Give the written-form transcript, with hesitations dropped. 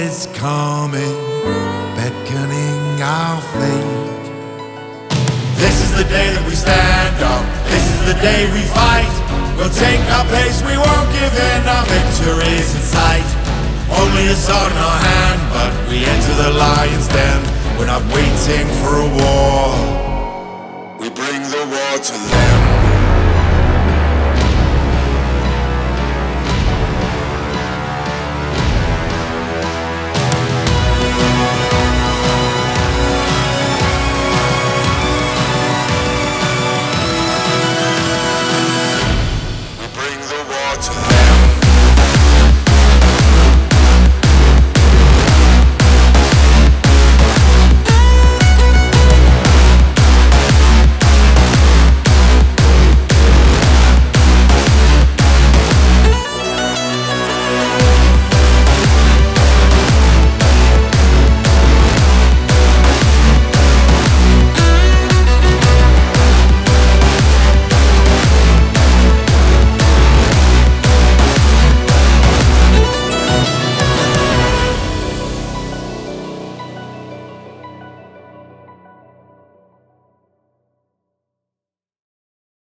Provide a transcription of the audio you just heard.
is coming, beckoning our fate. This is the day that we stand up, this is the day we fight. We'll take our place, we won't give in, our victory's in sight. Only a sword in our hand, but we enter the lion's den. We're not waiting for a war, we bring the war to them.